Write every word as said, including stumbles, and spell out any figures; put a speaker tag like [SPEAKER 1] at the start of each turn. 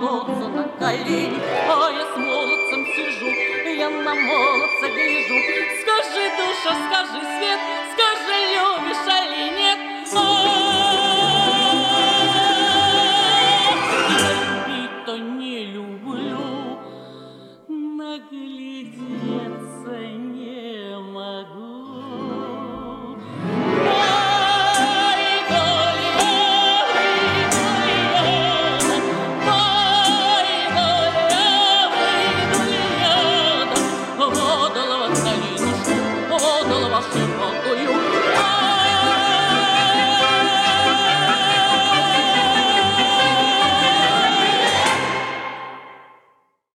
[SPEAKER 1] молодца на колени, а я с молодцем сижу, я на молодца гляжу. Скажи, душа, скажи, свет, скажи, любишь али нет? Я любить-то не люблю, наглядеться